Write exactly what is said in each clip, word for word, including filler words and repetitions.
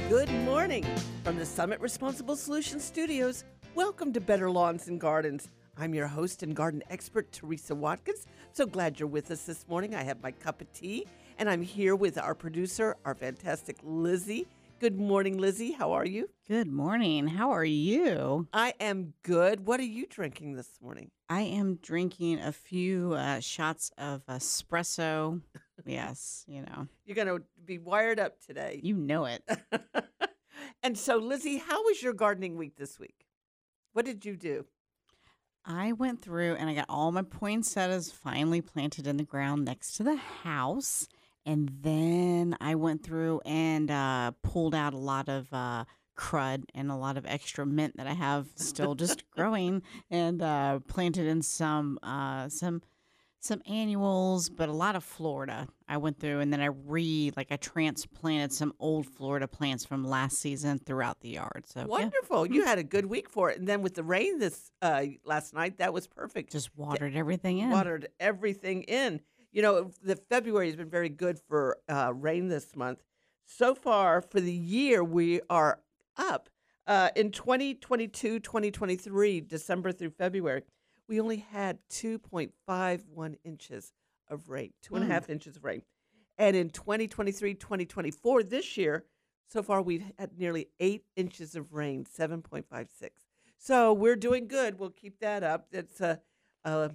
Good morning from the Summit Responsible Solutions Studios. Welcome to Better Lawns and Gardens. I'm your host and garden expert, Teresa Watkins. So glad you're with us this morning. I have my cup of tea, and I'm here with our producer, our fantastic Lizzie. Good morning, Lizzie. How are you? Good morning. How are you? I am good. What are you drinking this morning? I am drinking a few uh, shots of espresso. Yes, you know. You're going to be wired up today. You know it. And so, Lizzie, how was your gardening week this week? What did you do? I went through and I got all my poinsettias finally planted in the ground next to the house. And then I went through and uh, pulled out a lot of uh, crud and a lot of extra mint that I have still just growing, and uh, planted in some uh, some some annuals, but a lot of Florida. I went through and then I re like I transplanted some old Florida plants from last season throughout the yard. So Wonderful. yeah. You had a good week for it. And then with the rain this uh, last night, that was perfect. Just watered everything in. Watered everything in. You know, the February has been very good for uh, rain this month. So far for the year, we are up. Uh, in twenty twenty-two, twenty twenty-three, December through February, we only had two point five one inches of rain, two and a Mm. half inches of rain. And in twenty twenty-three, twenty twenty-four, this year, so far we've had nearly eight inches of rain, seven point five six. So we're doing good. We'll keep that up. It's a, a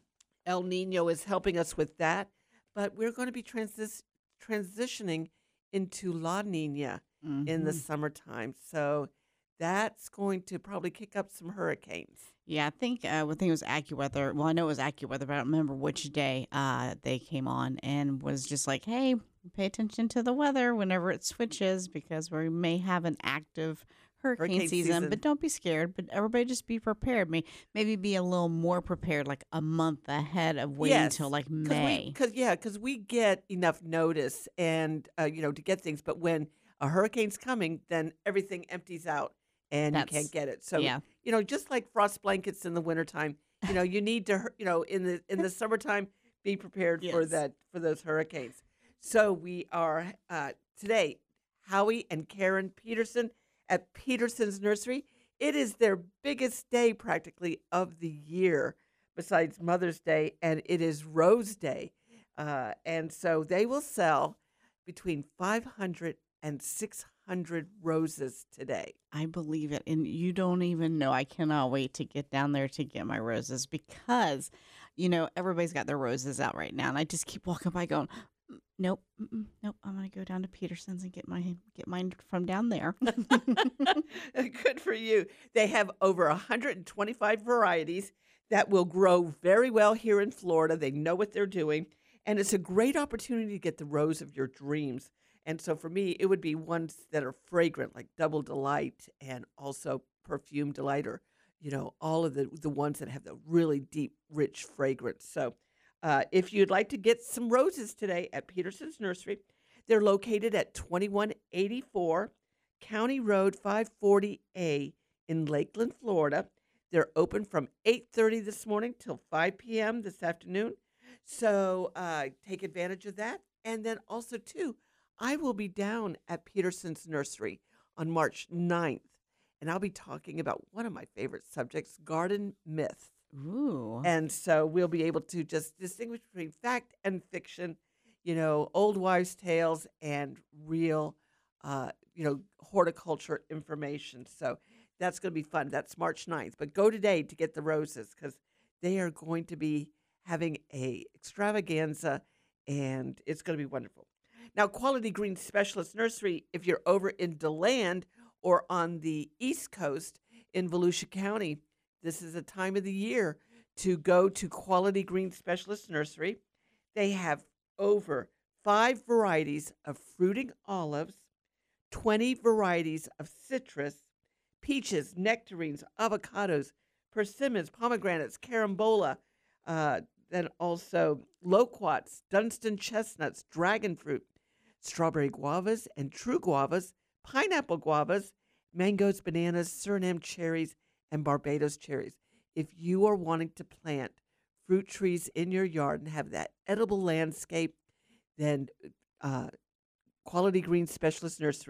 El Nino is helping us with that, but we're going to be transis- transitioning into La Nina in the Mhm. summertime. So that's going to probably kick up some hurricanes. Yeah, I think uh, one thing was AccuWeather. Well, I know it was AccuWeather, but I don't remember which day uh, they came on and was just like, hey, pay attention to the weather whenever it switches because we may have an active hurricane, Hurricane season, season. but don't be scared. But everybody just be prepared. May, maybe be a little more prepared, like a month ahead of waiting Yes, until like because May. because yeah, because we get enough notice and uh, you know to get things, but when a hurricane's coming, then everything empties out and you can't That's, get it. So yeah. you know, just like frost blankets in the wintertime, you know, you need to hur- you know in the in the summertime be prepared for Yes. that for those hurricanes. So we are uh, today, Howie and Karen Peterson at Peterson's Nursery. It is their biggest day practically of the year besides Mother's Day, and it is Rose Day. Uh, and so they will sell between five hundred and six hundred roses today. I believe it. And you don't even know. I cannot wait to get down there to get my roses because, you know, everybody's got their roses out right now. And I just keep walking by going, "Mm, nope, mm-mm, nope. I'm going to go down to Peterson's and get my get mine from down there." Good for you. They have over one hundred twenty-five varieties that will grow very well here in Florida. They know what they're doing, and it's a great opportunity to get the rose of your dreams. And so for me, it would be ones that are fragrant, like Double Delight and also Perfume Delight, or, you know, all of the, the ones that have the really deep, rich fragrance. So uh, if you'd like to get some roses today at Peterson's Nursery, they're located at twenty-one eighty-four County Road five forty A in Lakeland, Florida. They're open from eight thirty this morning till five p.m. this afternoon. So uh, take advantage of that. And then also, too, I will be down at Peterson's Nursery on March ninth, and I'll be talking about one of my favorite subjects, garden myths. Ooh. And so we'll be able to just distinguish between fact and fiction, you know, old wives' tales and real, uh, you know, horticulture information. So that's going to be fun. That's March ninth. But go today to get the roses because they are going to be having a extravaganza, and it's going to be wonderful. Now, Quality Green Specialist Nursery, if you're over in DeLand or on the East Coast in Volusia County, this is a time of the year to go to Quality Green Specialist Nursery. They have over five varieties of fruiting olives, twenty varieties of citrus, peaches, nectarines, avocados, persimmons, pomegranates, carambola, uh, then also loquats, Dunstan chestnuts, dragon fruit, strawberry guavas and true guavas, pineapple guavas, mangoes, bananas, Suriname cherries, and Barbados cherries. If you are wanting to plant fruit trees in your yard and have that edible landscape, then uh, Quality Green Specialist Nursery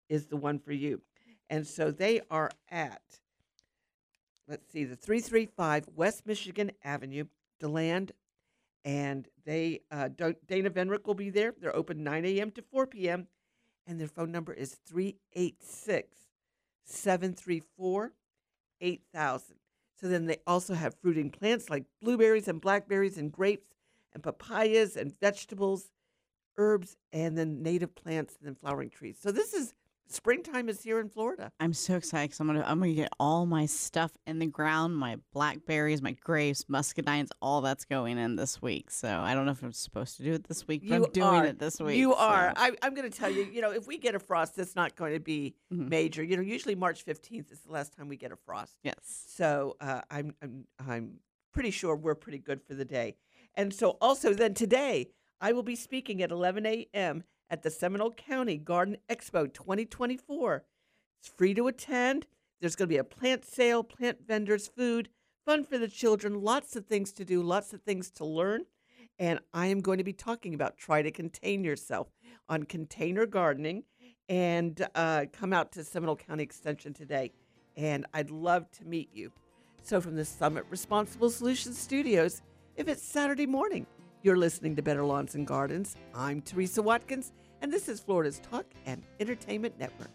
is the one for you. And so they are at, let's see, the three three five West Michigan Avenue, DeLand, and they uh, don't, Dana Venrick will be there. They're open nine a.m. to four p.m., and their phone number is three eight six, seven three four, eight thousand. So then they also have fruiting plants like blueberries and blackberries and grapes and papayas and vegetables, herbs, and then native plants and then flowering trees. So this is, springtime is here in Florida. I'm so excited because I'm gonna I'm gonna get all my stuff in the ground, my blackberries, my grapes, muscadines, all that's going in this week. So I don't know if I'm supposed to do it this week, but You I'm doing are. it this week. You so. are. I, I'm going to tell you, you know, if we get a frost, it's not going to be Mhm. major. You know, usually March fifteenth is the last time we get a frost. Yes. So uh, I'm, I'm I'm pretty sure we're pretty good for the day. And so also then today, I will be speaking at eleven a.m. at the Seminole County Garden Expo twenty twenty-four. It's free to attend. There's going to be a plant sale, plant vendors, food, fun for the children, lots of things to do, lots of things to learn. And I am going to be talking about try to contain yourself on container gardening. And uh, come out to Seminole County Extension today. And I'd love to meet you. So from the Summit Responsible Solutions Studios, if it's Saturday morning, you're listening to Better Lawns and Gardens. I'm Teresa Watkins, and this is Florida's Talk and Entertainment Network.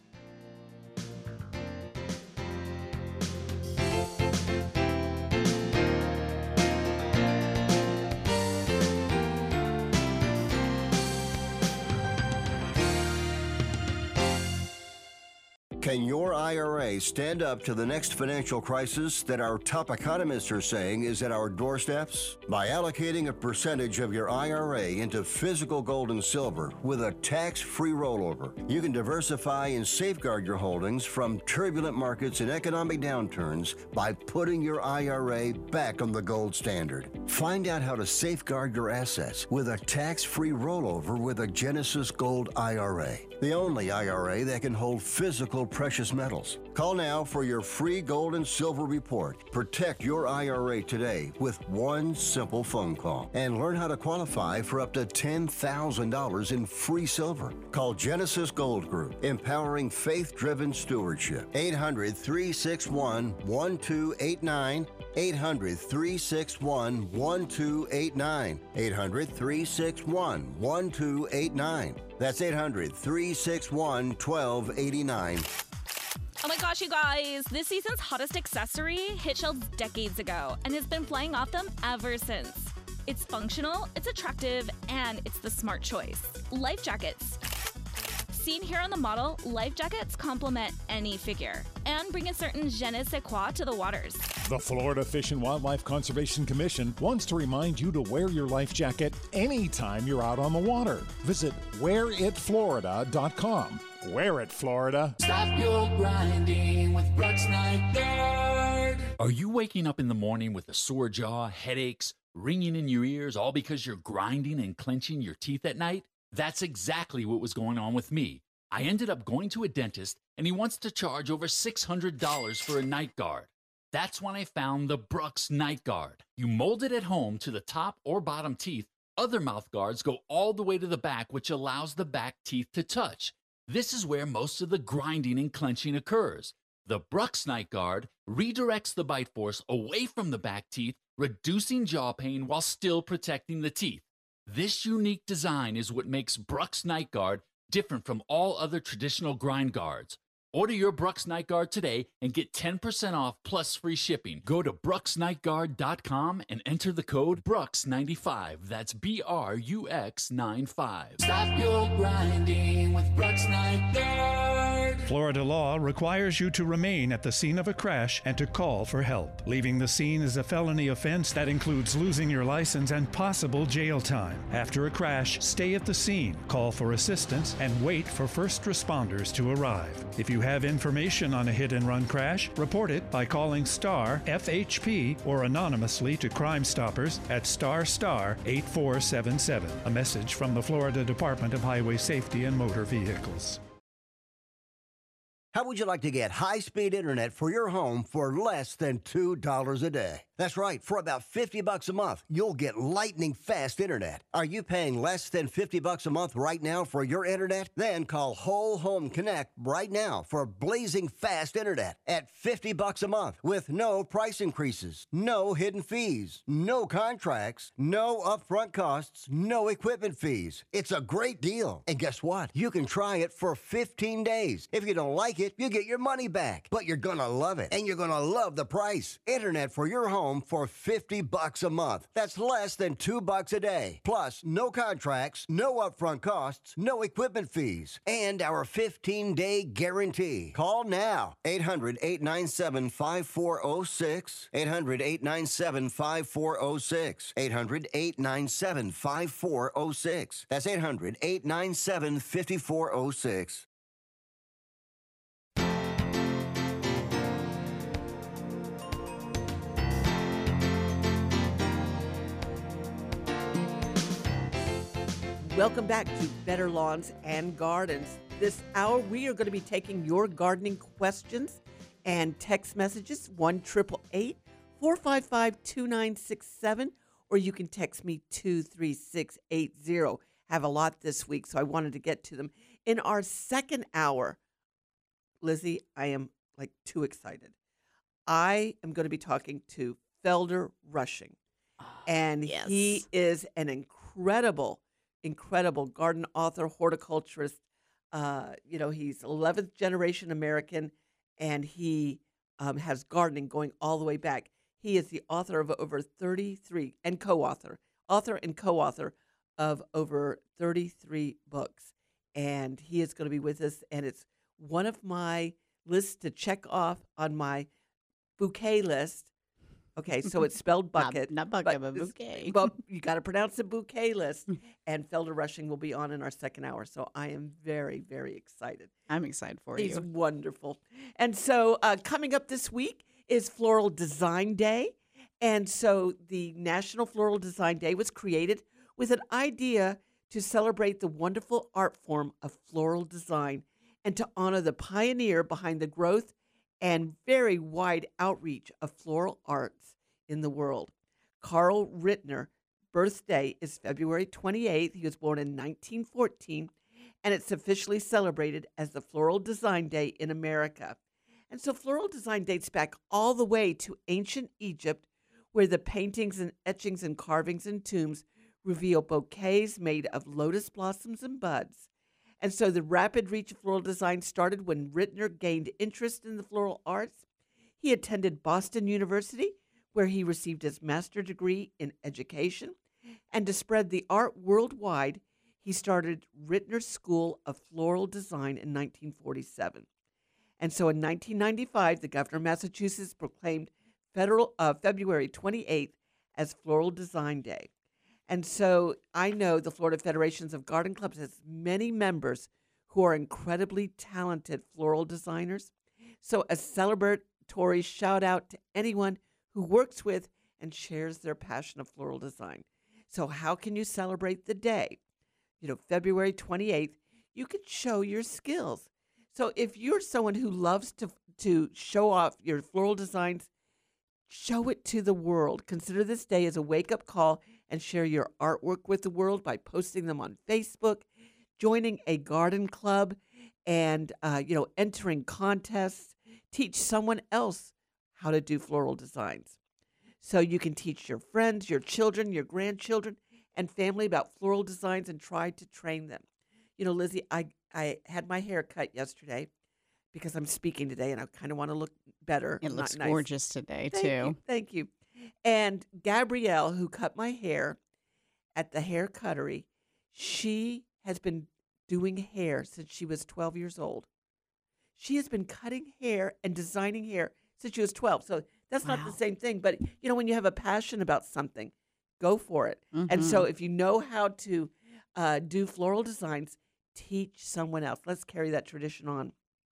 Can your I R A stand up to the next financial crisis that our top economists are saying is at our doorsteps? By allocating a percentage of your I R A into physical gold and silver with a tax-free rollover, you can diversify and safeguard your holdings from turbulent markets and economic downturns by putting your I R A back on the gold standard. Find out how to safeguard your assets with a tax-free rollover with a Genesis Gold I R A, the only I R A that can hold physical precious metals. Call now for your free gold and silver report. Protect your I R A today with one simple phone call and learn how to qualify for up to ten thousand dollars in free silver. Call Genesis Gold Group, empowering faith-driven stewardship. eight hundred, three six one, one two eight nine. eight hundred, three six one, one two eight nine. eight hundred, three six one, one two eight nine. That's eight hundred, three six one, one two eight nine. Oh my gosh, you guys! This season's hottest accessory hit shelves decades ago and has been flying off them ever since. It's functional, it's attractive, and it's the smart choice. Life jackets. Seen here on the model, life jackets complement any figure and bring a certain je ne sais quoi to the waters. The Florida Fish and Wildlife Conservation Commission wants to remind you to wear your life jacket anytime you're out on the water. Visit wear it florida dot com. Wear it, Florida. Stop your grinding with Brooks Night Guard. Are you waking up in the morning with a sore jaw, headaches, ringing in your ears, all because you're grinding and clenching your teeth at night? That's exactly what was going on with me. I ended up going to a dentist, and he wants to charge over six hundred dollars for a night guard. That's when I found the Brooks Night Guard. You mold it at home to the top or bottom teeth. Other mouth guards go all the way to the back, which allows the back teeth to touch. This is where most of the grinding and clenching occurs. The Brooks Night Guard redirects the bite force away from the back teeth, reducing jaw pain while still protecting the teeth. This unique design is what makes Brooks Night Guard different from all other traditional grind guards. Order your Brooks Night Guard today and get ten percent off plus free shipping. Go to brooks night guard dot com and enter the code Brooks ninety-five. That's B R U X ninety-five. Stop your grinding with Brooks Night Guard. Florida law requires you to remain at the scene of a crash and to call for help. Leaving the scene is a felony offense that includes losing your license and possible jail time. After a crash, stay at the scene, call for assistance, and wait for first responders to arrive. If you have information on a hit-and-run crash, report it by calling STAR F H P or anonymously to Crime Stoppers at star star eight four seven seven. A message from the Florida Department of Highway Safety and Motor Vehicles. How would you like to get high-speed internet for your home for less than two dollars a day? That's right. For about fifty bucks a month, you'll get lightning fast internet. Are you paying less than fifty bucks a month right now for your internet? Then call Whole Home Connect right now for blazing fast internet at fifty bucks a month with no price increases, no hidden fees, no contracts, no upfront costs, no equipment fees. It's a great deal. And guess what? You can try it for fifteen days. If you don't like it, you get your money back. But you're gonna love it, and you're gonna love the price. Internet for your home for fifty bucks a month. That's less than two bucks a day. Plus, no contracts, no upfront costs, no equipment fees, and our fifteen-day guarantee. Call now. eight hundred, eight nine seven, five four zero six. eight hundred, eight nine seven, five four zero six. eight hundred, eight nine seven, five four zero six. That's eight hundred, eight nine seven, five four zero six. Welcome back to Better Lawns and Gardens. This hour, we are going to be taking your gardening questions and text messages, one eight eight eight, four five five, two nine six seven, or you can text me two three six eight zero. Have a lot this week, so I wanted to get to them. In our second hour, Lizzie, I am like too excited. I am going to be talking to Felder Rushing, and yes. he is an incredible incredible garden author, horticulturist. Uh, you know, he's eleventh generation American, and he um, has gardening going all the way back. He is the author of over thirty-three, and co-author, author and co-author of over thirty-three books. And he is going to be with us, and it's one of my lists to check off on my bouquet list. Okay, so it's spelled bucket. Not, not bucket, but, but bouquet. But you got to pronounce it bouquet list. And Felder Rushing will be on in our second hour. So I am very, very excited. I'm excited for He's you. He's wonderful. And so uh, coming up this week is Floral Design Day. And so the National Floral Design Day was created with an idea to celebrate the wonderful art form of floral design and to honor the pioneer behind the growth and very wide outreach of floral arts in the world. Carl Rittner, birthday is February twenty-eighth. He was born in nineteen fourteen, and it's officially celebrated as the Floral Design Day in America. And so Floral Design dates back all the way to ancient Egypt, where the paintings and etchings and carvings and tombs reveal bouquets made of lotus blossoms and buds. And so the rapid reach of floral design started when Rittner gained interest in the floral arts. He attended Boston University, where he received his master's degree in education. And to spread the art worldwide, he started Rittner School of Floral Design in nineteen forty-seven. And so in nineteen ninety-five, the governor of Massachusetts proclaimed federal uh, February twenty-eighth as Floral Design Day. And so I know the Florida Federations of Garden Clubs has many members who are incredibly talented floral designers. So a celebratory shout out to anyone who works with and shares their passion of floral design. So how can you celebrate the day? You know, February twenty-eighth, you can show your skills. So if you're someone who loves to to show off your floral designs, show it to the world. Consider this day as a wake-up call and share your artwork with the world by posting them on Facebook, joining a garden club, and uh, you know, entering contests. Teach someone else how to do floral designs. So you can teach your friends, your children, your grandchildren, and family about floral designs and try to train them. You know, Lizzie, I, I had my hair cut yesterday because I'm speaking today and I kind of want to look better. It looks nice. gorgeous today, Thank too. You, thank you. And Gabrielle, who cut my hair at the hair cuttery, she has been doing hair since she was twelve years old. She has been cutting hair and designing hair since she was twelve. So that's Wow. not the same thing. But, you know, when you have a passion about something, go for it. Mm-hmm. And so if you know how to uh, do floral designs, teach someone else. Let's carry that tradition on.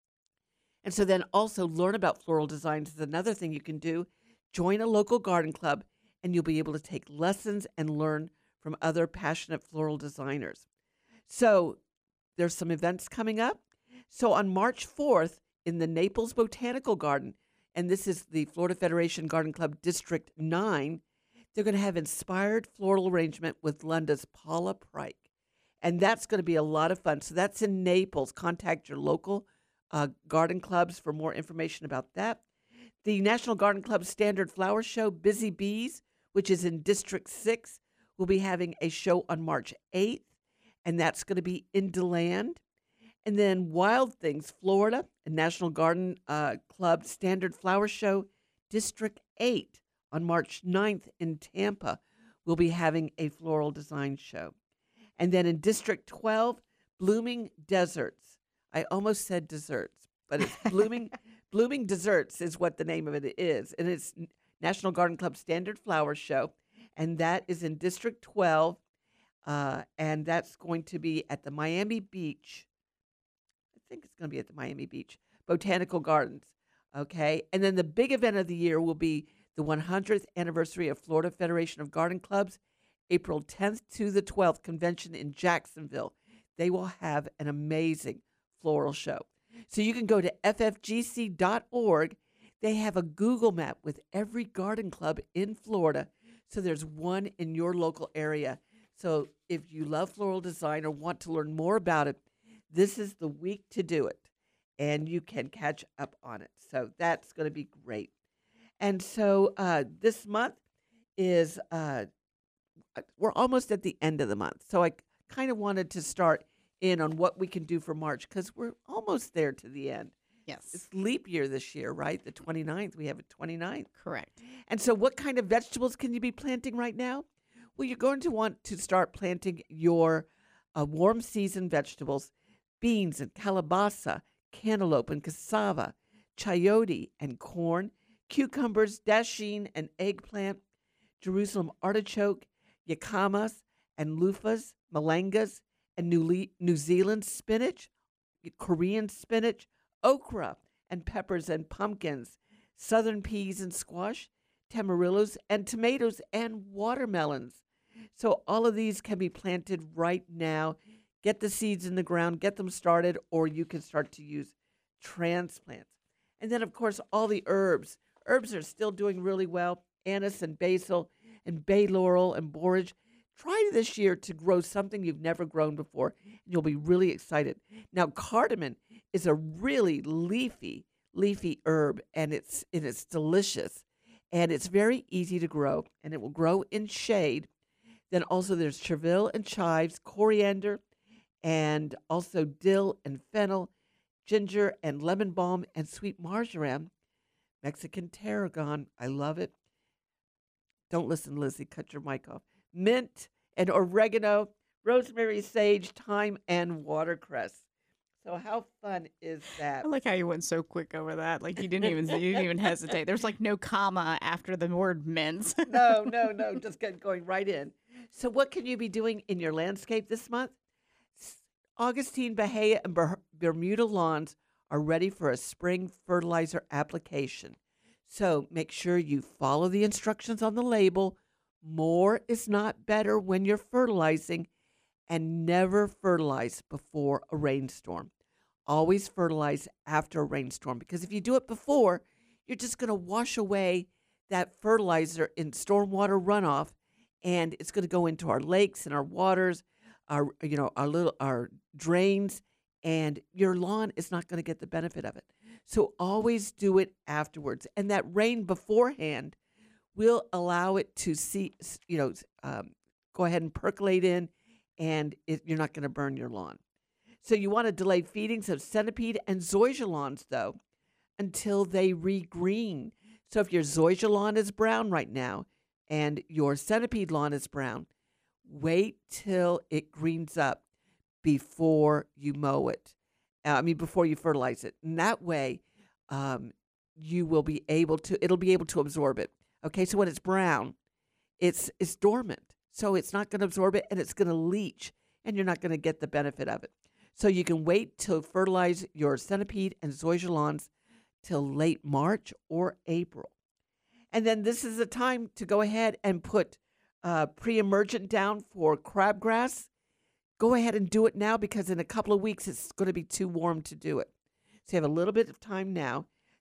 And so then also learn about floral designs is another thing you can do. Join a local garden club, and you'll be able to take lessons and learn from other passionate floral designers. So there's some events coming up. So on March fourth, in the Naples Botanical Garden, and this is the Florida Federation Garden Club District nine. They're going to have inspired floral arrangement with Lunda's Paula Pryke. And that's going to be a lot of fun. So that's in Naples. Contact your local uh, garden clubs for more information about that. The National Garden Club Standard Flower Show, Busy Bees, which is in District six, will be having a show on March eighth, and that's going to be in DeLand. And then Wild Things, Florida, a National Garden uh, Club Standard Flower Show, District eight, on March ninth in Tampa, will be having a floral design show. And then in District twelve, Blooming Deserts. I almost said desserts, but it's Blooming Blooming Desserts is what the name of it is. And it's National Garden Club Standard Flower Show. And that is in District twelve. Uh, and that's going to be at the Miami Beach. I think it's going to be at the Miami Beach Botanical Gardens. Okay. And then the big event of the year will be the one hundredth anniversary of Florida Federation of Garden Clubs, April tenth to the twelfth convention in Jacksonville. They will have an amazing floral show. So you can go to f f g c dot org. They have a Google map with every garden club in Florida. So there's one in your local area. So if you love floral design or want to learn more about it, this is the week to do it. And you can catch up on it. So that's going to be great. And so uh, this month is, uh, we're almost at the end of the month. So I kind of wanted to start in on what we can do for March because we're almost there to the end. Yes. It's leap year this year, right? The twenty-ninth. We have a twenty-ninth. Correct. And so what kind of vegetables can you be planting right now? Well, you're going to want to start planting your uh, warm season vegetables, beans and calabaza, cantaloupe and cassava, chayote and corn, cucumbers, dasheen and eggplant, Jerusalem artichoke, yacamas and loofahs, malangas, and New, Le- New Zealand spinach, Korean spinach, okra and peppers and pumpkins, southern peas and squash, tamarillos and tomatoes and watermelons. So all of these can be planted right now. Get the seeds in the ground, get them started, or you can start to use transplants. And then, of course, all the herbs. Herbs are still doing really well. Anise and basil and bay laurel and borage. Try this year to grow something you've never grown before, and you'll be really excited. Now, cardamom is a really leafy, leafy herb, and it's and it's delicious, and it's very easy to grow, and it will grow in shade. Then also there's chervil and chives, coriander, and also dill and fennel, ginger and lemon balm, and sweet marjoram, Mexican tarragon. I love it. Don't listen, Lizzie. Cut your mic off. Mint and oregano, rosemary, sage, thyme, and watercress. So how fun is that? I like how you went so quick over that. Like you didn't even you didn't even hesitate. There's like no comma after the word mints. no, no, no. Just get going right in. So what can you be doing in your landscape this month? Augustine, Bahia, and Ber- Bermuda lawns are ready for a spring fertilizer application. So make sure you follow the instructions on the label. More is not better when you're fertilizing, and never fertilize before a rainstorm. Always fertilize after a rainstorm, because if you do it before, you're just going to wash away that fertilizer in stormwater runoff, and it's going to go into our lakes and our waters, our you know our little our drains, and your lawn is not going to get the benefit of it. So always do it afterwards, and that rain beforehand will allow it to see you know um, go ahead and percolate in, and it, you're not going to burn your lawn. So you want to delay feedings of centipede and zoysia lawns, though, until they regreen. So if your zoysia lawn is brown right now and your centipede lawn is brown, wait till it greens up before you mow it. Uh, I mean, before you fertilize it. And that way, um, you will be able to, it'll be able to absorb it. Okay, so when it's brown, it's it's dormant. So it's not going to absorb it, and it's going to leach, and you're not going to get the benefit of it. So you can wait to fertilize your centipede and zoysia lawns till late March or April. And then this is the time to go ahead and put uh, pre-emergent down for crabgrass. Go ahead and do it now, because in a couple of weeks it's going to be too warm to do it. So you have a little bit of time now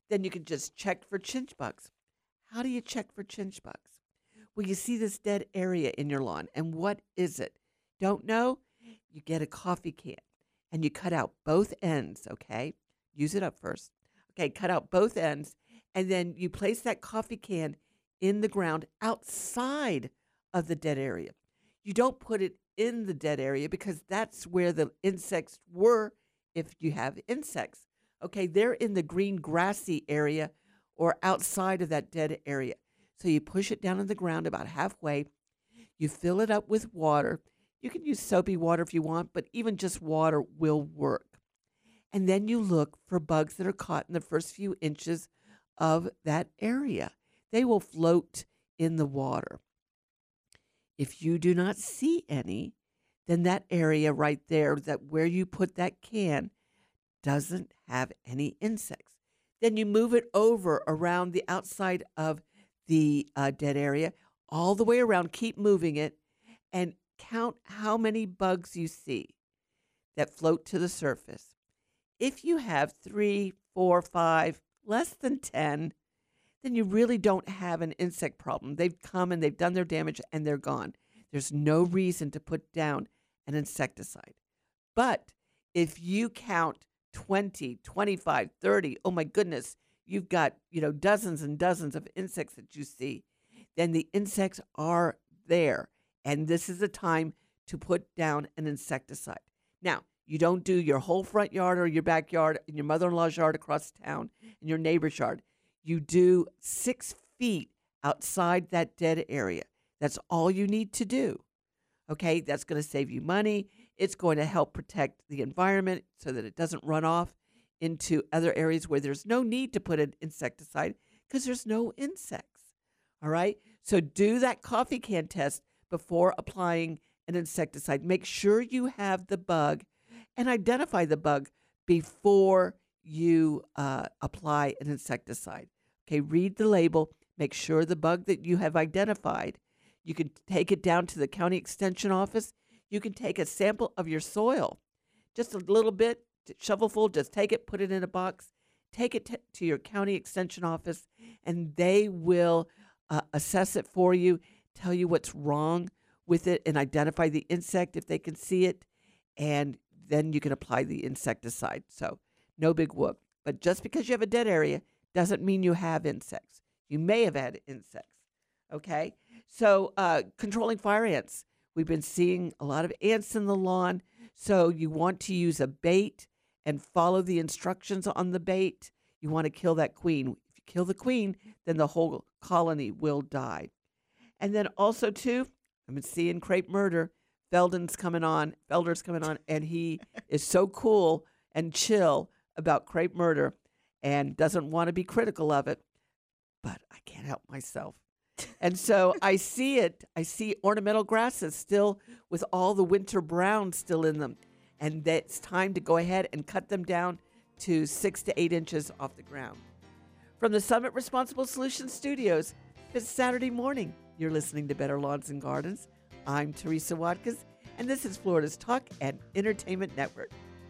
then you can just check for chinch bugs. How do you check for chinch bugs? Well, you see this dead area in your lawn, and what is it? Don't know? You get a coffee can, and you cut out both ends, okay? Use it up first. Okay, cut out both ends, and then you place that coffee can in the ground outside of the dead area. You don't put it in the dead area because that's where the insects were if you have insects. Okay, they're in the green grassy area or outside of that dead area. So you push it down in the ground about halfway. You fill it up with water. You can use soapy water if you want, but even just water will work. And then you look for bugs that are caught in the first few inches of that area. They will float in the water. If you do not see any, then that area right there, that where you put that can, doesn't have any insects. Then you move it over around the outside of the uh, dead area, all the way around. Keep moving it and count how many bugs you see that float to the surface. If you have three, four, five, less than ten, then you really don't have an insect problem. They've come and they've done their damage and they're gone. There's no reason to put down an insecticide. But if you count twenty, twenty-five, thirty, oh my goodness, you've got, you know, dozens and dozens of insects that you see, then the insects are there. And this is the time to put down an insecticide. Now, you don't do your whole front yard or your backyard and your mother-in-law's yard across town and your neighbor's yard. You do six feet outside that dead area. That's all you need to do. Okay, that's going to save you money. It's going to help protect the environment so that it doesn't run off into other areas where there's no need to put an insecticide because there's no insects. All right, so do that coffee can test before applying an insecticide. Make sure you have the bug and identify the bug before you uh, apply an insecticide. Okay, read the label. Make sure the bug that you have identified. You can take it down to the county extension office. You can take a sample of your soil, just a little bit, shovelful, just take it, put it in a box, take it t- to your county extension office, and they will uh, assess it for you, tell you what's wrong with it, and identify the insect if they can see it, and then you can apply the insecticide. So no big whoop. But just because you have a dead area doesn't mean you have insects. You may have had insects, okay? So uh, controlling fire ants. We've been seeing a lot of ants in the lawn, so you want to use a bait and follow the instructions on the bait. You want to kill that queen. If you kill the queen, then the whole colony will die. And then also, too, I've been seeing crepe murder. Felden's coming on, Felder's coming on, and he is so cool and chill about crepe murder and doesn't want to be critical of it, but I can't help myself. And so I see it. I see ornamental grasses still with all the winter brown still in them. And it's time to go ahead and cut them down to six to eight inches off the ground. From the Summit Responsible Solutions Studios, it's Saturday morning. You're listening to Better Lawns and Gardens. I'm Teresa Watkins, and this is Florida's Talk and Entertainment Network.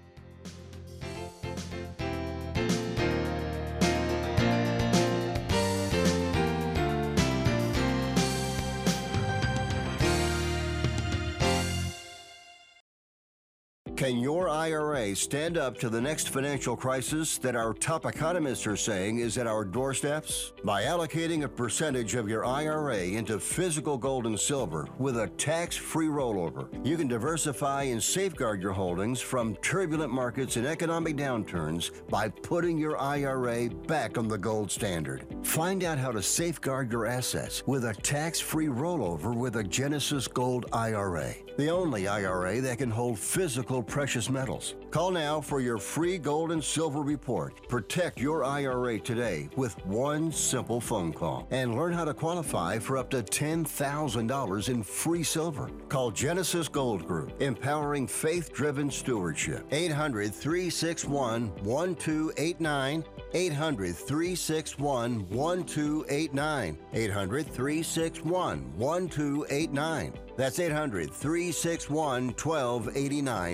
Can your I R A stand up to the next financial crisis that our top economists are saying is at our doorsteps? By allocating a percentage of your I R A into physical gold and silver with a tax-free rollover, you can diversify and safeguard your holdings from turbulent markets and economic downturns by putting your I R A back on the gold standard. Find out how to safeguard your assets with a tax-free rollover with a Genesis Gold I R A, the only I R A that can hold physical precious metals. Call now for your free gold and silver report. Protect your I R A today with one simple phone call and learn how to qualify for up to ten thousand dollars in free silver. Call Genesis Gold Group, empowering faith-driven stewardship. eight hundred, three six one, one two eight nine. eight hundred, three six one, one two eight nine. eight hundred, three six one, one two eight nine. That's eight hundred, three six one, one two eight nine.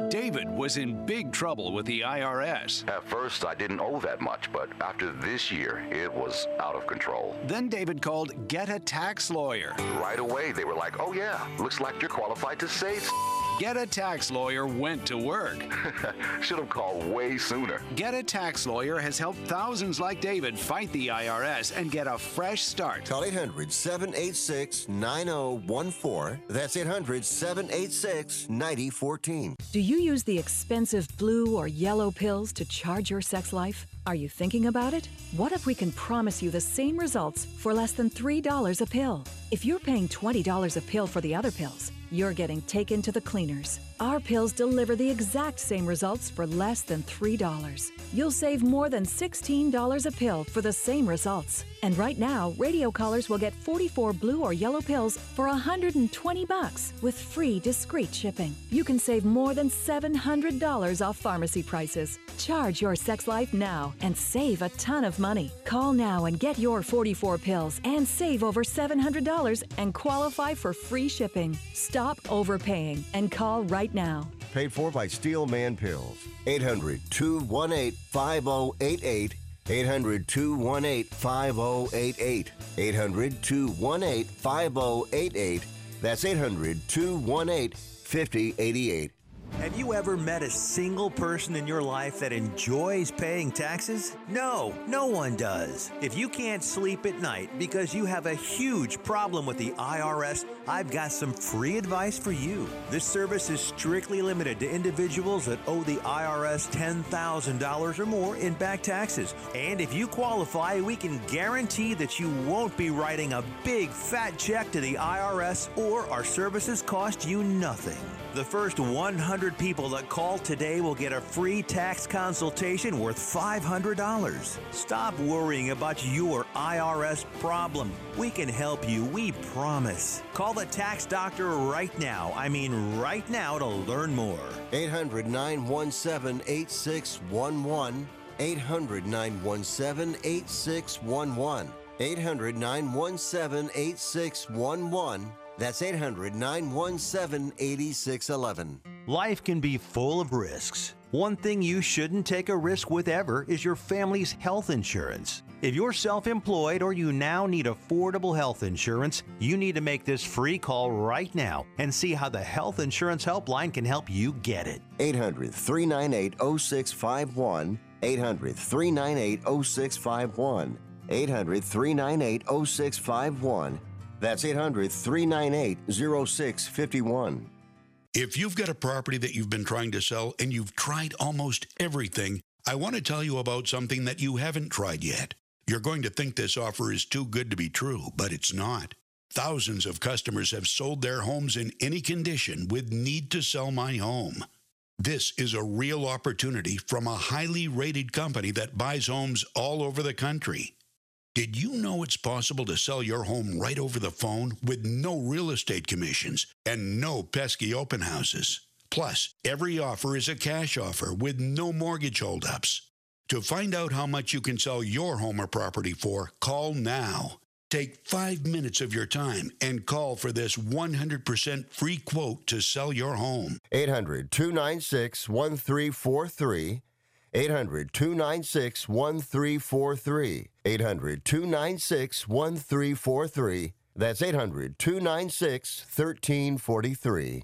David was in big trouble with the I R S. At first, I didn't owe that much, but after this year, it was out of control. Then David called Get a Tax Lawyer. Right away, they were like, oh yeah, looks like you're qualified to save. Get a Tax Lawyer went to work. Should have called way sooner. Get a Tax Lawyer has helped thousands like David fight the I R S and get a fresh start. Call eight hundred, seven eight six, nine zero one four. That's eight hundred, seven eight six, nine zero one four. Do you use the expensive blue or yellow pills to charge your sex life? Are you thinking about it? What if we can promise you the same results for less than three dollars a pill? If you're paying twenty dollars a pill for the other pills, you're getting taken to the cleaners. Our pills deliver the exact same results for less than three dollars. You'll save more than sixteen dollars a pill for the same results. And right now, radio callers will get forty-four blue or yellow pills for one hundred twenty bucks with free discreet shipping. You can save more than seven hundred dollars off pharmacy prices. Charge your sex life now and save a ton of money. Call now and get your forty-four pills and save over seven hundred dollars and qualify for free shipping. Stop overpaying and call right now. Paid for by Steelman Pills. eight hundred, two one eight, five zero eight eight. eight hundred, two one eight, five zero eight eight. eight hundred, two one eight, five zero eight eight. That's eight hundred, two one eight, five zero eight eight. Have you ever met a single person in your life that enjoys paying taxes? No, no one does. If you can't sleep at night because you have a huge problem with the I R S, I've got some free advice for you. This service is strictly limited to individuals that owe the I R S ten thousand dollars or more in back taxes. And if you qualify, we can guarantee that you won't be writing a big fat check to the I R S, or our services cost you nothing. The first one hundred people that call today will get a free tax consultation worth five hundred dollars. Stop worrying about your I R S problem. We can help you, we promise. Call the tax doctor right now. I mean right now to learn more. eight hundred, nine one seven, eight six one one. eight hundred, nine one seven, eight six one one. eight hundred, nine one seven, eight six one one. That's eight hundred, nine one seven, eight six one one. Life can be full of risks. One thing you shouldn't take a risk with ever is your family's health insurance. If you're self-employed or you now need affordable health insurance, you need to make this free call right now and see how the Health Insurance Helpline can help you get it. eight hundred, three nine eight, oh six five one. eight hundred, three nine eight, oh six five one. eight hundred, three nine eight, oh six five one. That's eight hundred, three nine eight, oh six five one. If you've got a property that you've been trying to sell and you've tried almost everything, I want to tell you about something that you haven't tried yet. You're going to think this offer is too good to be true, but it's not. Thousands of customers have sold their homes in any condition with Need to Sell My Home. This is a real opportunity from a highly rated company that buys homes all over the country. Did you know it's possible to sell your home right over the phone with no real estate commissions and no pesky open houses? Plus, every offer is a cash offer with no mortgage holdups. To find out how much you can sell your home or property for, call now. Take five minutes of your time and call for this one hundred percent free quote to sell your home. eight hundred, two nine six, one three four three. eight hundred, two nine six, one three four three. eight hundred, two nine six, one three four three. That's eight hundred, two nine six, one three four three.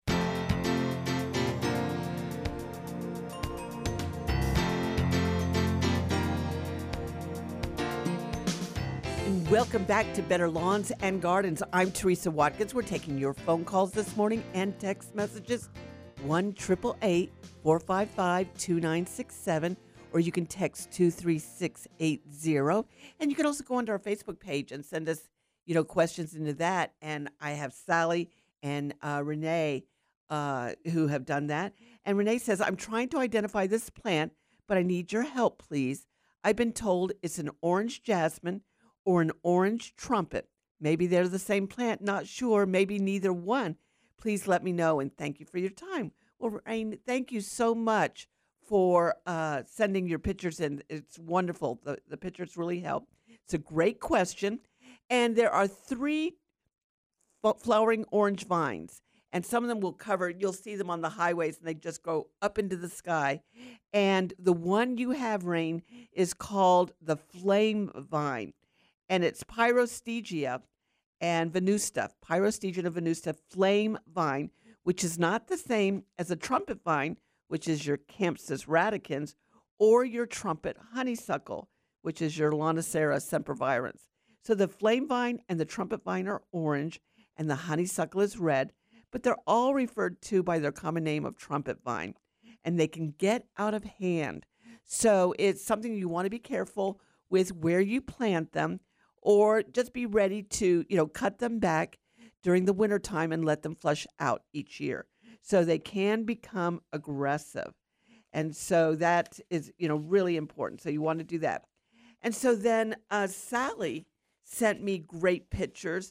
Welcome back to Better Lawns and Gardens. I'm Teresa Watkins. We're taking your phone calls this morning and text messages. one eight eight eight, four five five, two nine six seven, or you can text two three six eight zero. And you can also go onto our Facebook page and send us, you know, questions into that. And I have Sally and uh, Renee uh, who have done that. And Renee says, I'm trying to identify this plant, but I need your help, please. I've been told it's an orange jasmine or an orange trumpet. Maybe they're the same plant, not sure. Maybe neither one. Please let me know, and thank you for your time. Well, Rain, thank you so much for uh, sending your pictures in. It's wonderful. The, the pictures really help. It's a great question. And there are three flowering orange vines, And some of them will cover, you'll see them on the highways, and they just go up into the sky. And the one you have, Rain, is called the flame vine. And it's Pyrostegia and Venusta. Pyrostegia and Venusta flame vine, which is not the same as a trumpet vine, which is your Campsis radicans, or your trumpet honeysuckle, which is your Lonicera sempervirens. So the flame vine and the trumpet vine are orange, and the honeysuckle is red, but they're all referred to by their common name of trumpet vine, and they can get out of hand. So it's something you want to be careful with where you plant them, or just be ready to, you know, cut them back during the wintertime and let them flush out each year. So they can become aggressive. And so that is, you know, really important. So you want to do that. And so then uh, Sally sent me great pictures.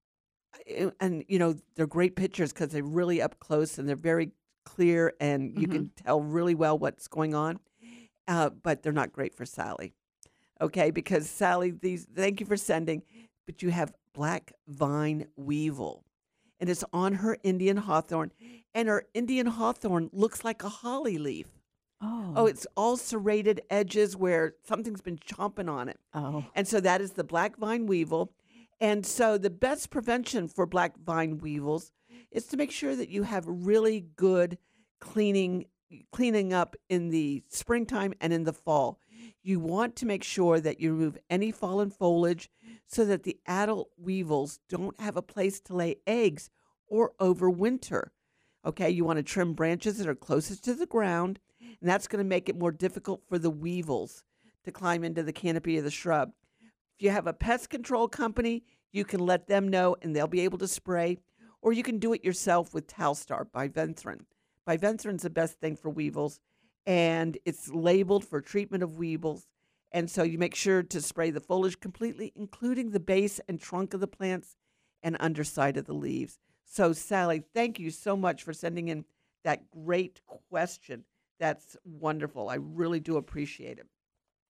And, you know, they're great pictures because they're really up close and they're very clear and you mm-hmm. can tell really well what's going on. Uh, but they're not great for Sally. Okay, because Sally, these, thank you for sending, but you have black vine weevil. And it's on her Indian hawthorn. And her Indian hawthorn looks like a holly leaf. Oh. Oh, it's all serrated edges where something's been chomping on it. Oh. And so that is the black vine weevil. And so the best prevention for black vine weevils is to make sure that you have really good cleaning cleaning up in the springtime and in the fall. You want to make sure that you remove any fallen foliage so that the adult weevils don't have a place to lay eggs or overwinter. Okay, you want to trim branches that are closest to the ground, and that's going to make it more difficult for the weevils to climb into the canopy of the shrub. If you have a pest control company, you can let them know and they'll be able to spray, or you can do it yourself with Talstar Biventrin. Biventrin's the best thing for weevils, and it's labeled for treatment of weevils. And so you make sure to spray the foliage completely, including the base and trunk of the plants and underside of the leaves. So, Sally, thank you so much for sending in that great question. That's wonderful. I really do appreciate it.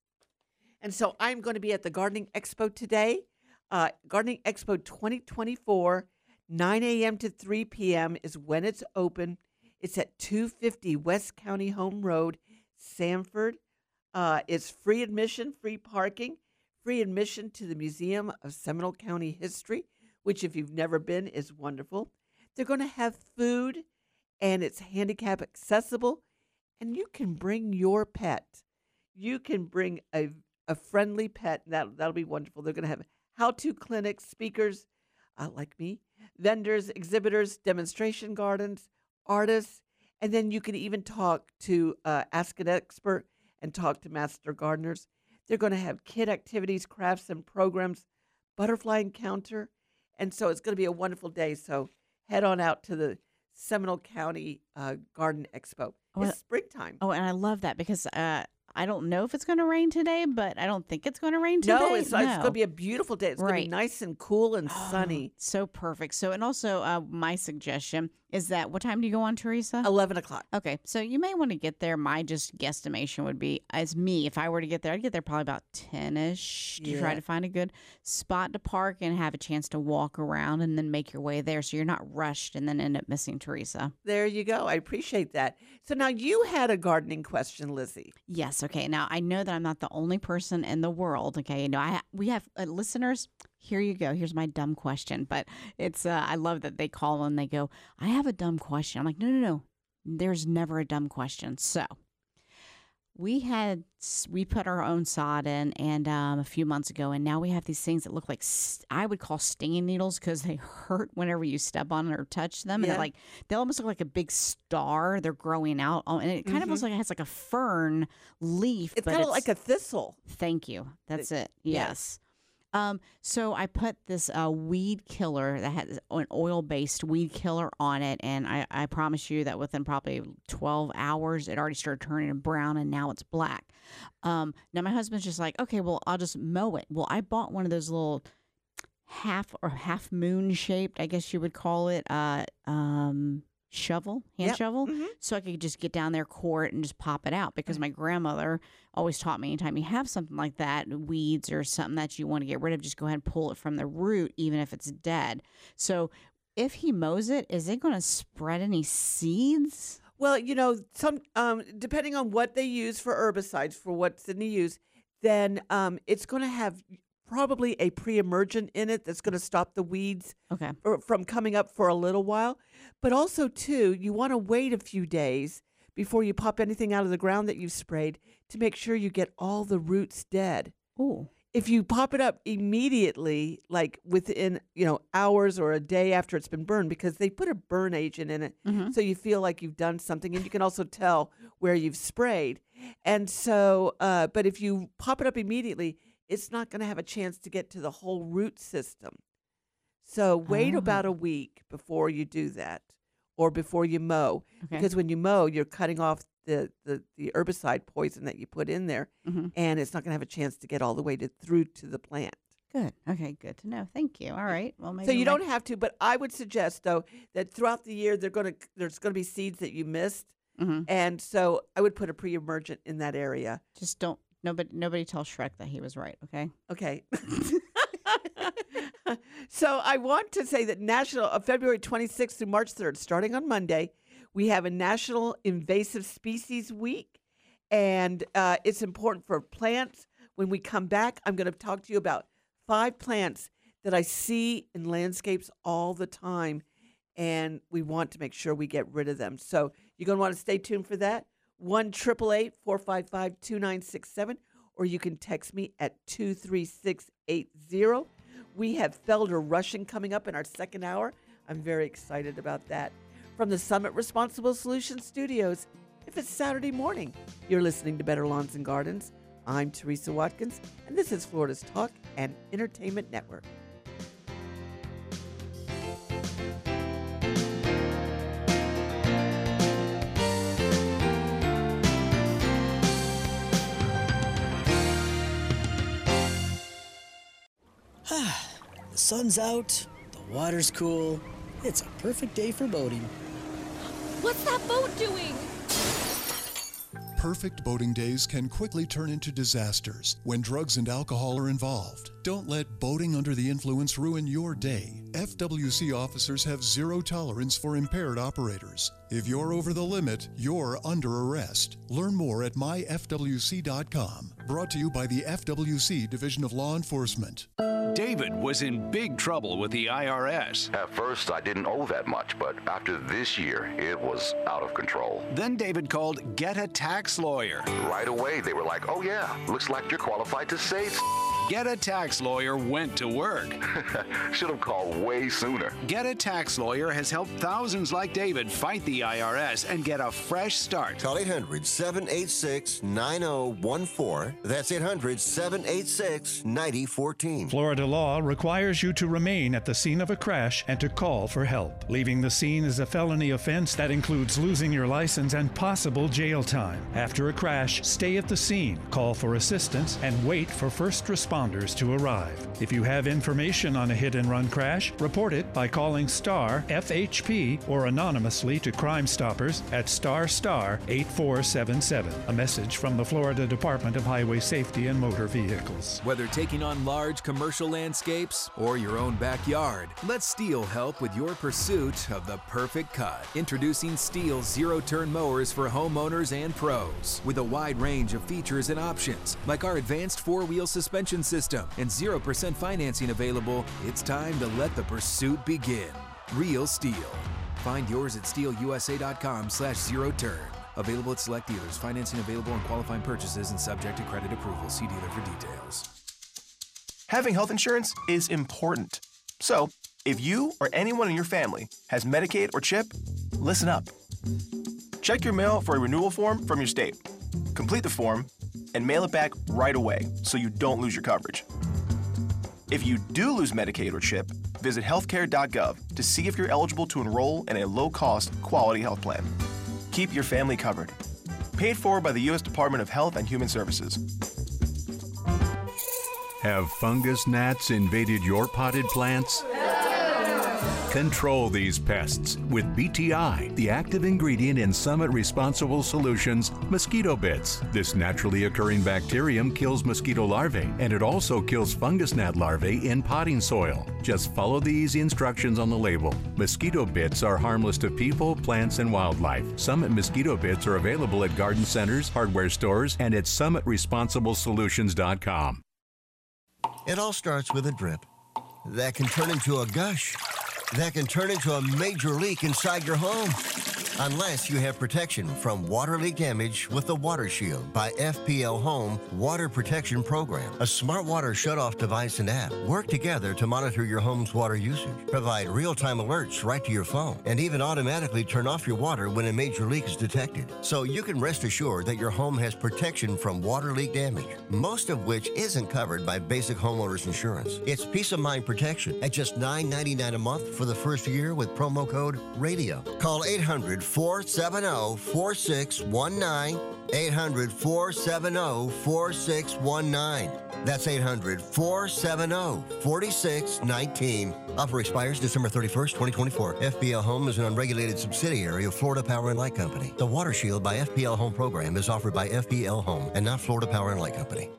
And so I'm going to be at the Gardening Expo today. Uh, Gardening Expo twenty twenty-four, nine a.m. to three p.m. is when it's open. It's at two fifty West County Home Road, Sanford. Uh, it's free admission, free parking, free admission to the Museum of Seminole County History, which if you've never been is wonderful. They're going to have food, and it's handicap accessible, and you can bring your pet. You can bring a, a friendly pet, and that, that'll be wonderful. They're going to have how-to clinics, speakers uh, like me, vendors, exhibitors, demonstration gardens, artists, and then you can even talk to uh, Ask an Expert and talk to master gardeners. They're going to have kid activities, crafts, and programs, butterfly encounter, and so it's going to be a wonderful day. So head on out to the Seminole County uh, Garden Expo. Oh, It's springtime. Oh, and I love that because uh, I don't know if it's going to rain today, but I don't think it's going to rain today. No, it's, it's going to be a beautiful day. It's going to Right. be nice and cool and Oh, sunny. so perfect. So, and also uh, my suggestion is that what time do you go on, Teresa? eleven o'clock. Okay, so you may want to get there. My just guesstimation would be, as me, if I were to get there, I'd get there probably about ten-ish to try Yeah. to find a good spot to park and have a chance to walk around and then make your way there so you're not rushed and then end up missing Teresa. There you go. I appreciate that. So now you had a gardening question, Lizzie. Yes. Okay. Now I know that I'm not the only person in the world. Okay. You know, I we have uh, listeners. Here you go. Here's my dumb question. But it's uh, I love that they call and they go, I have a dumb question. I'm like, no, no, no. There's never a dumb question. So we had we put our own sod in and um, a few months ago, and now we have these things that look like st- I would call stinging needles because they hurt whenever you step on it or touch them, and Yeah. they're like they almost look like a big star. They're growing out, oh, and it kind of Mhm. looks like it has like a fern leaf. It's but kind of like a thistle. Thank you. That's it. yes. Yes. Um, so I put this uh, weed killer that has an oil-based weed killer on it, and I, I promise you that within probably twelve hours, it already started turning brown, and now it's black. Um, now my husband's just like, okay, well, I'll just mow it. Well, I bought one of those little half or half moon shaped, I guess you would call it, uh, um, shovel, hand Yep. shovel, Mhm. so I could just get down there, core it, and just pop it out. Because my grandmother always taught me anytime you have something like that, weeds or something that you want to get rid of, just go ahead and pull it from the root, even if it's dead. So if he mows it, is it going to spread any seeds? Well, you know, some um, depending on what they use for herbicides, for what Sydney used, then um, it's going to have probably a pre-emergent in it that's going to stop the weeds okay. for, from coming up for a little while. But also, too, you want to wait a few days before you pop anything out of the ground that you've sprayed to make sure you get all the roots dead. Ooh. If you pop it up immediately, like within, you know, hours or a day after it's been burned, because they put a burn agent in it, mm-hmm. so you feel like you've done something, and you can also tell where you've sprayed. And so, uh, but if you pop it up immediately, it's not going to have a chance to get to the whole root system. So wait Oh. about a week before you do that, or before you mow, Okay. because when you mow, you're cutting off the, the, the herbicide poison that you put in there, mm-hmm. and it's not going to have a chance to get all the way to through to the plant. Good. Okay, good to know. Thank you. All right. Well, maybe So you my- don't have to, but I would suggest though that throughout the year they're going to there's going to be seeds that you missed, mm-hmm. and so I would put a pre-emergent in that area. Just don't. Nobody. Nobody tell Shrek that he was right. Okay. Okay. So I want to say that National uh, February twenty-sixth through March third, starting on Monday, we have a National Invasive Species Week, and uh, it's important for plants. When we come back, I'm going to talk to you about five plants that I see in landscapes all the time, and we want to make sure we get rid of them. So you're going to want to stay tuned for that. one eight eight eight, four five five, two nine six seven, or you can text me at two three six eight zero. We have Felder Rushing coming up in our second hour. I'm very excited about that. From the Summit Responsible Solutions Studios, if it's Saturday morning, you're listening to Better Lawns and Gardens. I'm Teresa Watkins, and this is Florida's Talk and Entertainment Network. The sun's out, the water's cool. It's a perfect day for boating. What's that boat doing? Perfect boating days can quickly turn into disasters when drugs and alcohol are involved. Don't let boating under the influence ruin your day. F W C officers have zero tolerance for impaired operators. If you're over the limit, you're under arrest. Learn more at my f w c dot com. Brought to you by the F W C Division of Law Enforcement. David was in big trouble with the I R S. At first, I didn't owe that much, but after this year, it was out of control. Then David called Get a Tax Lawyer. Right away, they were like, oh yeah, looks like you're qualified to save. Get a Tax Lawyer went to work. Should have called way sooner. Get a Tax Lawyer has helped thousands like David fight the I R S and get a fresh start. Call eight hundred, seven eight six, nine zero one four. That's eight hundred, seven eight six, nine zero one four. Florida law requires you to remain at the scene of a crash and to call for help. Leaving the scene is a felony offense that includes losing your license and possible jail time. After a crash, stay at the scene, call for assistance, and wait for first responders to arrive. If you have information on a hit-and-run crash, report it by calling STAR F H P or anonymously to Crime Stoppers at star star eight four seven seven. A message from the Florida Department of Highway Safety and Motor Vehicles. Whether taking on large commercial landscapes or your own backyard, let Steel help with your pursuit of the perfect cut. Introducing Steel zero-turn mowers for homeowners and pros. With a wide range of features and options, like our advanced four-wheel suspension system and zero percent financing available, it's time to let the pursuit begin. Real Steel. Find yours at steel u s a dot com slash zero turn. Available at select dealers. Financing available on qualifying purchases and subject to credit approval. See dealer for details. Having health insurance is important. So, if you or anyone in your family has Medicaid or CHIP, listen up. Check your mail for a renewal form from your state. Complete the form and mail it back right away so you don't lose your coverage. If you do lose Medicaid or CHIP, visit healthcare dot gov to see if you're eligible to enroll in a low-cost, quality health plan. Keep your family covered. Paid for by the U S Department of Health and Human Services. Have fungus gnats invaded your potted plants? Control these pests with B T I, the active ingredient in Summit Responsible Solutions Mosquito Bits. This naturally occurring bacterium kills mosquito larvae, and it also kills fungus gnat larvae in potting soil. Just follow the easy instructions on the label. Mosquito Bits are harmless to people, plants, and wildlife. Summit Mosquito Bits are available at garden centers, hardware stores, and at summit responsible solutions dot com. It all starts with a drip that can turn into a gush, that can turn into a major leak inside your home. Unless you have protection from water leak damage with the Water Shield by F P L Home Water Protection Program. A smart water shutoff device and app work together to monitor your home's water usage, provide real-time alerts right to your phone, and even automatically turn off your water when a major leak is detected. So you can rest assured that your home has protection from water leak damage, most of which isn't covered by basic homeowners insurance. It's peace of mind protection at just nine ninety-nine a month for the first year with promo code RADIO. Call eight hundred, four seven zero, four six one nine, eight hundred, four seven zero, four six one nine. That's eight hundred, four seven zero, four six one nine. Offer expires December thirty-first, twenty twenty-four. F P L Home is an unregulated subsidiary of Florida Power and Light Company. The Water Shield by F P L Home program is offered by F P L Home and not Florida Power and Light Company.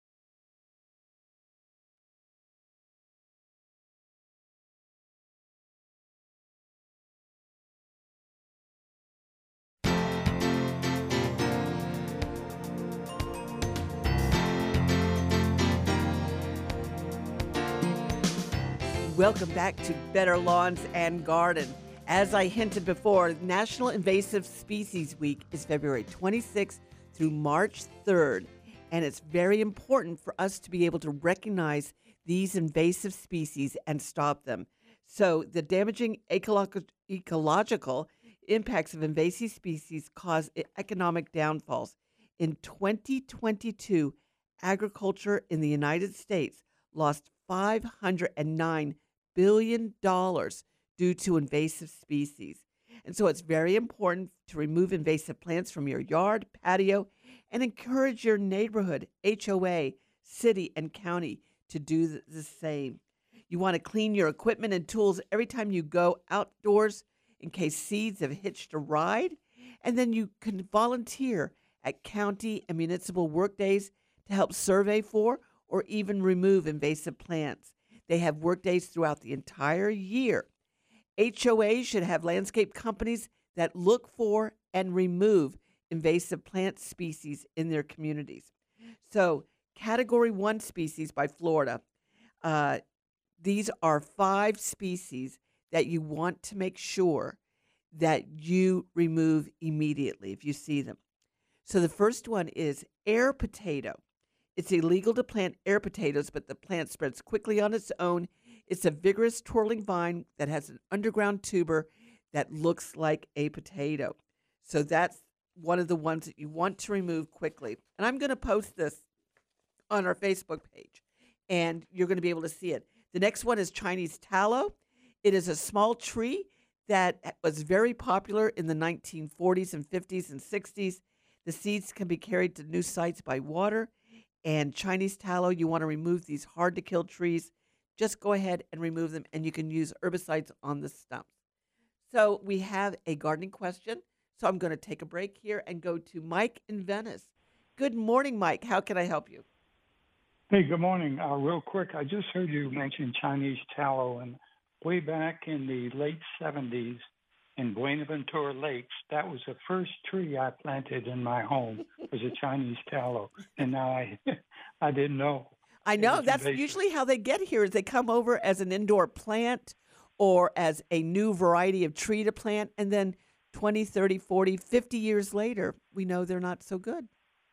Welcome back to Better Lawns and Garden. As I hinted before, National Invasive Species Week is February twenty-sixth through March third, and it's very important for us to be able to recognize these invasive species and stop them. So the damaging ecolo- ecological impacts of invasive species cause economic downfalls. In twenty twenty-two, agriculture in the United States lost five hundred nine billion dollars due to invasive species. And so it's very important to remove invasive plants from your yard, patio, and encourage your neighborhood, H O A, city, and county to do the same. You want to clean your equipment and tools every time you go outdoors in case seeds have hitched a ride. And then you can volunteer at county and municipal work days to help survey for or even remove invasive plants. They have work days throughout the entire year. H O A should have landscape companies that look for and remove invasive plant species in their communities. So, Category one species by Florida, uh, these are five species that you want to make sure that you remove immediately if you see them. So the first one is air potato. It's illegal to plant air potatoes, but the plant spreads quickly on its own. It's a vigorous twirling vine that has an underground tuber that looks like a potato. So that's one of the ones that you want to remove quickly. And I'm going to post this on our Facebook page, and you're going to be able to see it. The next one is Chinese tallow. It is a small tree that was very popular in the nineteen forties and fifties and sixties. The seeds can be carried to new sites by water. And Chinese tallow, you want to remove these hard-to-kill trees. Just go ahead and remove them, and you can use herbicides on the stumps. So we have a gardening question. So I'm going to take a break here and go to Mike in Venice. Good morning, Mike. How can I help you? Hey, good morning. Uh, real quick, I just heard you mention Chinese tallow, and way back in the late seventies in Buenaventura Lakes, that was the first tree I planted in my home was a Chinese tallow, and now I, I didn't know. I know that's invasive. Usually how they get here is they come over as an indoor plant or as a new variety of tree to plant, and then twenty, thirty, forty, fifty years later, we know they're not so good.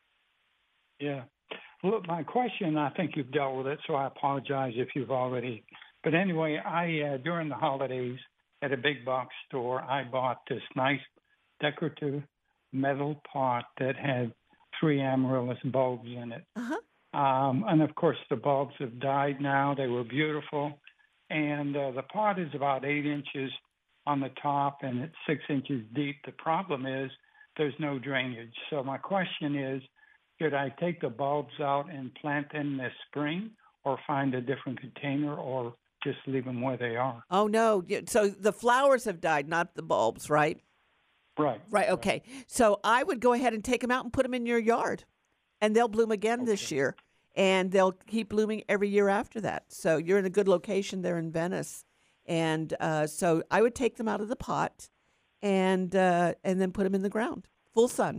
Yeah. Look, my question, I think you've dealt with it, so I apologize if you've already. But anyway, I uh, during the holidays at a big box store, I bought this nice decorative metal pot that had three amaryllis bulbs in it. Uh-huh. Um, and, of course, the bulbs have died now. They were beautiful. And uh, the pot is about eight inches on the top, and it's six inches deep. The problem is there's no drainage. So my question is, should I take the bulbs out and plant them this spring or find a different container or just leave them where they are. Oh, no. Yeah, so the flowers have died, not the bulbs, right? Right. Right, okay. So I would go ahead and take them out and put them in your yard, and they'll bloom again okay. this year, and they'll keep blooming every year after that. So you're in a good location there in Venice. And uh, so I would take them out of the pot and uh, and then put them in the ground, full sun.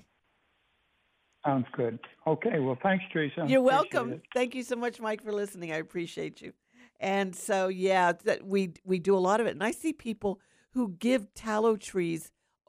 Sounds good. Okay, well, thanks, Teresa. You're welcome. Thank you so much, Mike, for listening. I appreciate you. And so, yeah, that we we do a lot of it. And I see people who give tallow trees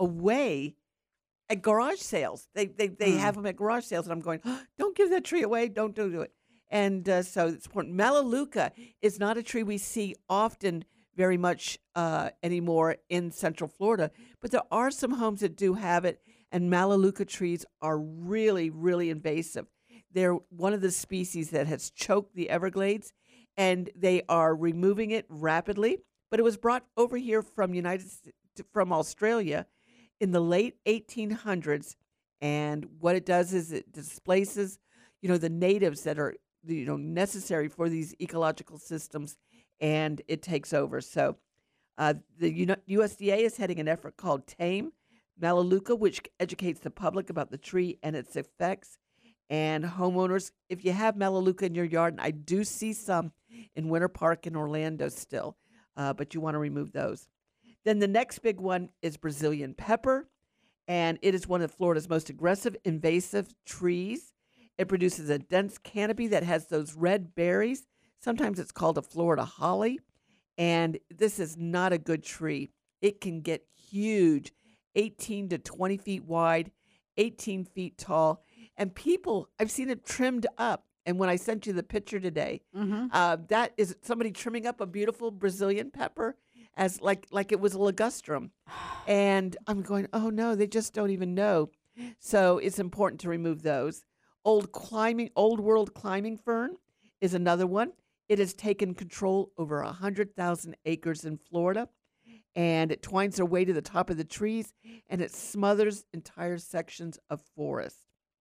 away at garage sales. They they, they mm. have them at garage sales, and I'm going, oh, don't give that tree away. Don't, don't do it. And uh, so it's important. Melaleuca is not a tree we see often very much uh, anymore in Central Florida, but there are some homes that do have it, and Melaleuca trees are really, really invasive. They're one of the species that has choked the Everglades, and they are removing it rapidly. But it was brought over here from United from Australia in the late eighteen hundreds, and what it does is it displaces, you know, the natives that are, you know, necessary for these ecological systems, and it takes over. So uh, the U S D A is heading an effort called Tame Melaleuca, which educates the public about the tree and its effects. And homeowners, if you have Melaleuca in your yard, and I do see some in Winter Park in Orlando still, uh, but you want to remove those. Then the next big one is Brazilian pepper, and it is one of Florida's most aggressive invasive trees. It produces a dense canopy that has those red berries. Sometimes it's called a Florida holly, and this is not a good tree. It can get huge, eighteen to twenty feet wide, eighteen feet tall, and people, I've seen it trimmed up. And when I sent you the picture today, mm-hmm. uh, that is somebody trimming up a beautiful Brazilian pepper as like like it was a ligustrum. And I'm going, oh no, they just don't even know. So it's important to remove those. Old climbing, old world climbing fern is another one. It has taken control over one hundred thousand acres in Florida, and it twines their way to the top of the trees, and it smothers entire sections of forest.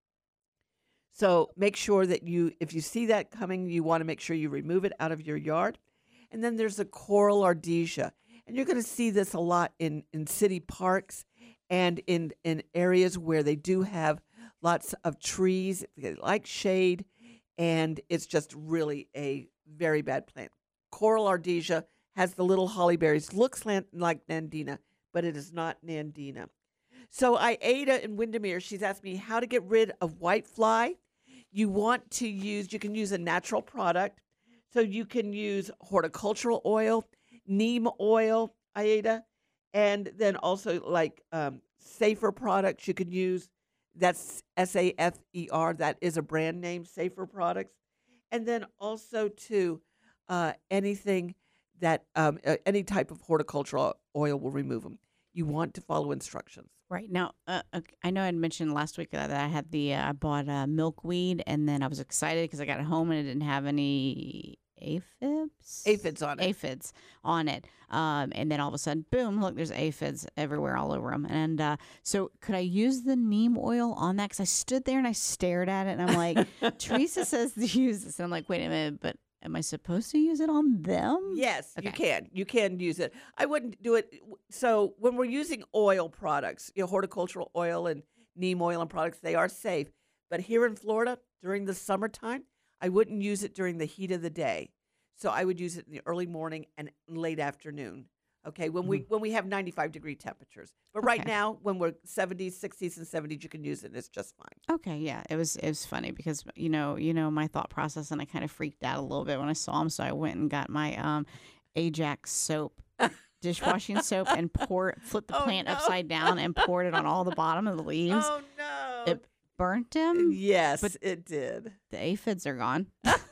So make sure that you, if you see that coming, you want to make sure you remove it out of your yard. And then there's a coral ardesia, and you're going to see this a lot in, in city parks and in, in areas where they do have lots of trees, they like shade, and it's just really a very bad plant. Coral ardesia has the little holly berries, looks like Nandina, but it is not Nandina. So Aida in Windermere, she's asked me how to get rid of white fly. You want to use, you can use a natural product. So you can use horticultural oil, neem oil, Aida, and then also like um, safer products you can use. That's S A F E R. That is a brand name, Safer Products. And then also, too, uh, anything that, um, uh, any type of horticultural oil will remove them. You want to follow instructions. Right. Now, uh, I know I had mentioned last week that I had the, uh, I bought uh, milkweed, and then I was excited because I got it home and it didn't have any aphids? Aphids on it. Aphids on it. Um, and then all of a sudden, boom, look, there's aphids everywhere all over them. And uh, so could I use the neem oil on that? Because I stood there and I stared at it, and I'm like, Teresa says to use this. And I'm like, wait a minute, but am I supposed to use it on them? Yes, okay. you can. You can use it. I wouldn't do it. So when we're using oil products, you know, horticultural oil and neem oil and products, they are safe. But here in Florida, during the summertime, I wouldn't use it during the heat of the day. So I would use it in the early morning and late afternoon. Okay, when mm-hmm. we when we have ninety-five degree temperatures. But Okay. right now, when we're seventies, sixties, and seventies, you can use it, and it's just fine. Okay, yeah, it was it was funny because you know you know my thought process, and I kind of freaked out a little bit when I saw them, so I went and got my um, Ajax soap, dishwashing soap, and poured flipped the Oh, plant no. upside down and poured it on all the bottom of the leaves. Oh, no. It burnt them. Yes, but it did. The aphids are gone.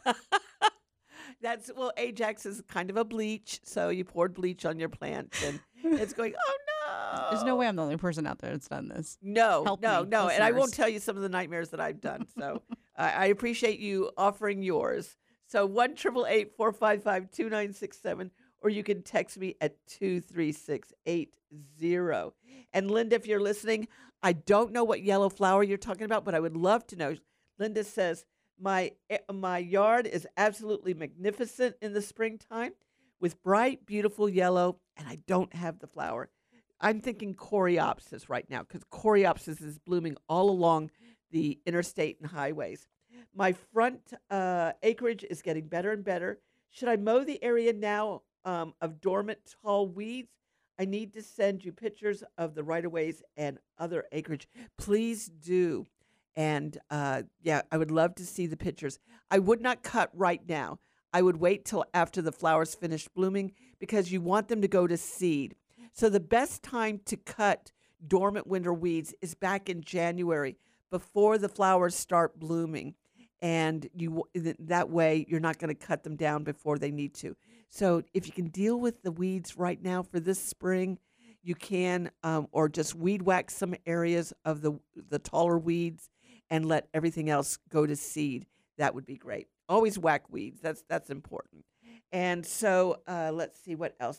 That's, well, Ajax is kind of a bleach, so you poured bleach on your plant, and it's going, oh, no. There's no way I'm the only person out there that's done this. No, Help no, me, no. And I won't listeners. tell you some of the nightmares that I've done. So I I appreciate you offering yours. So one triple eight four five five two nine six seven, or you can text me at two three six eight zero. And Linda, if you're listening, I don't know what yellow flower you're talking about, but I would love to know. Linda says, my my yard is absolutely magnificent in the springtime with bright, beautiful yellow, and I don't have the flower. I'm thinking Coreopsis right now because Coreopsis is blooming all along the interstate and highways. My front uh, acreage is getting better and better. Should I mow the area now um, of dormant tall weeds? I need to send you pictures of the right-of-ways and other acreage. Please do. And, uh, yeah, I would love to see the pictures. I would not cut right now. I would wait till after the flowers finish blooming because you want them to go to seed. So the best time to cut dormant winter weeds is back in January before the flowers start blooming. And you that way you're not going to cut them down before they need to. So if you can deal with the weeds right now for this spring, you can, um, or just weed whack some areas of the the taller weeds and let everything else go to seed. That would be great. Always whack weeds. That's that's important. And so uh, let's see what else.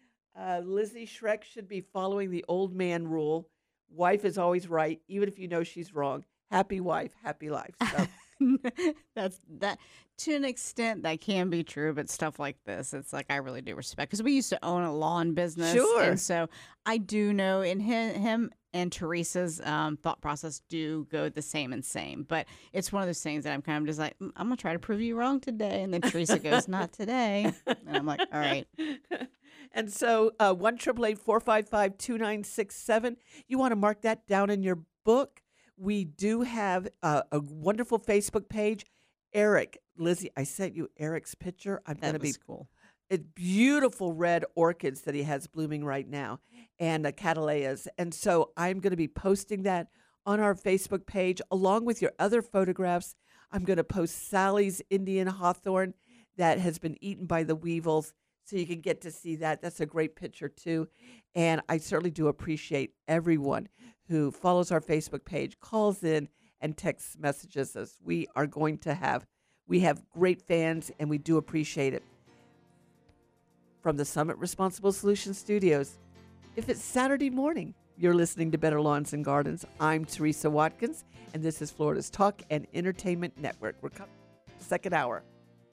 Uh, Lizzie Shrek should be following the old man rule. Wife is always right, even if you know she's wrong. Happy wife, happy life. So. That's that to an extent that can be true, but stuff like this, it's like I really do respect because we used to own a lawn business, sure, and so I do know in him, him and Teresa's um, thought process do go the same and same. But it's one of those things that I'm kind of just like, I'm gonna try to prove you wrong today, and then Teresa goes, not today, and I'm like, all right. And so uh, one triple eight four five five two nine six seven. You want to mark that down in your book. We do have uh, a wonderful Facebook page. Eric, Lizzie, I sent you Eric's picture. I'm going to be cool. It's beautiful red orchids that he has blooming right now, and uh, cattleyas. And so I'm going to be posting that on our Facebook page along with your other photographs. I'm going to post Sally's Indian hawthorn that has been eaten by the weevils, so you can get to see that. That's a great picture too. And I certainly do appreciate everyone who follows our Facebook page, calls in, and text messages us. We are going to have, we have great fans, and we do appreciate it. From the Summit Responsible Solutions Studios, if it's Saturday morning, you're listening to Better Lawns and Gardens. I'm Teresa Watkins, and this is Florida's Talk and Entertainment Network. We're coming to the second hour.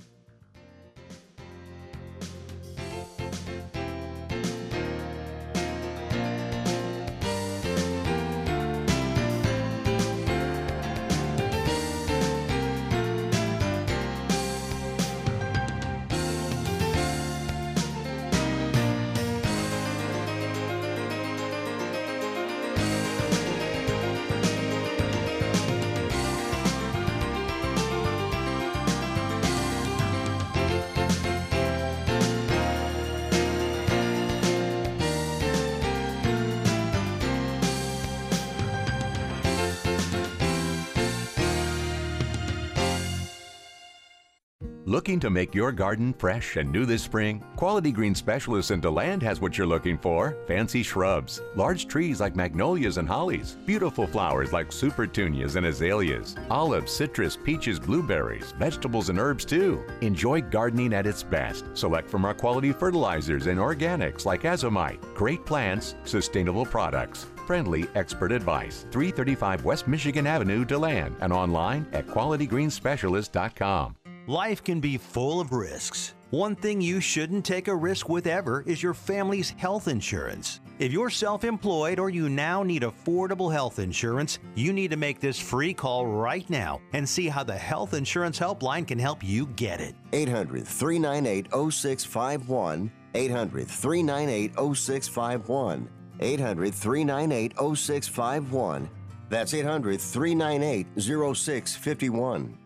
Looking to make your garden fresh and new this spring? Quality Green Specialist in DeLand has what you're looking for. Fancy shrubs, large trees like magnolias and hollies, beautiful flowers like supertunias and azaleas, olives, citrus, peaches, blueberries, vegetables and herbs too. Enjoy gardening at its best. Select from our quality fertilizers and organics like Azomite. Great plants, sustainable products. Friendly expert advice. three thirty-five West Michigan Avenue, DeLand, and online at quality green specialist dot com. Life can be full of risks. One thing you shouldn't take a risk with ever is your family's health insurance. If you're self-employed or you now need affordable health insurance, you need to make this free call right now and see how the Health Insurance Helpline can help you get it. eight hundred, three nine eight, oh six five one. eight hundred, three nine eight, oh six five one. eight hundred, three nine eight, oh six five one. That's eight hundred, three nine eight, oh six five one.